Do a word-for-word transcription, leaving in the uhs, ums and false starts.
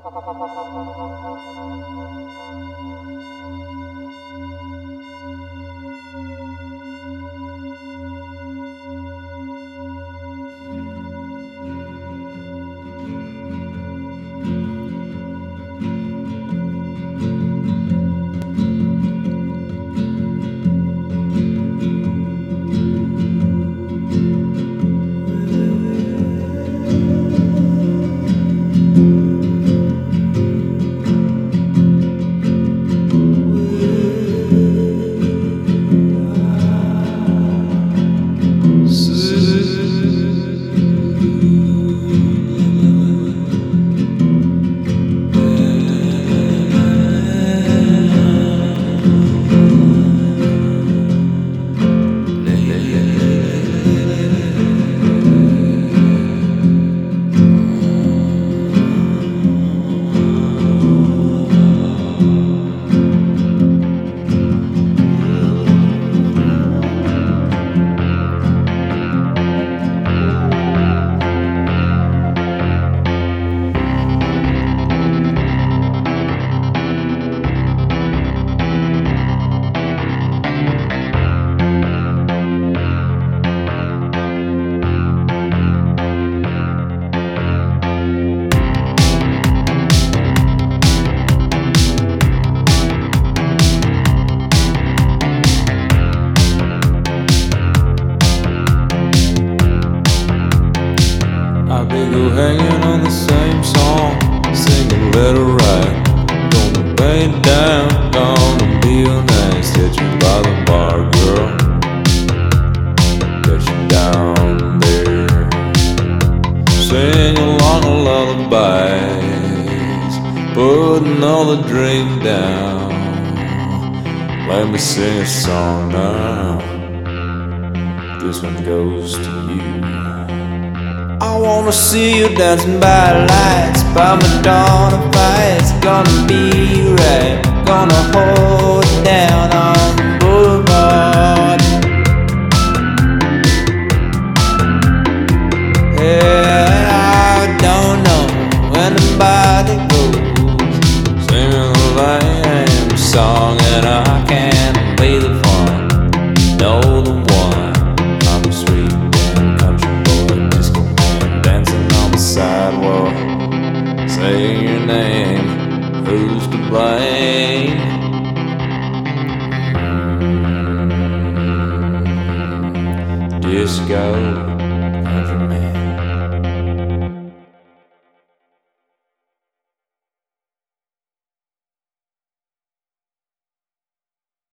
Hanging on the same song, singing let her ride. Gonna lay it down, gonna be a nice. Get you by the bar, girl. Get you down there. Sing along a lullabies, putting all the drink down. Let me sing a song now. This one goes to you. I wanna see you dancing by lights, by Madonna fights. Gonna be right, gonna hold it down on the boulevard. Yeah, I don't know when the body goes, singing the lame song, and I can't be the fun. Know the one. I'm a sweet damn country boy, disco dancing on the sidewalk. Say your name, who's to blame? Mm-hmm. Disco.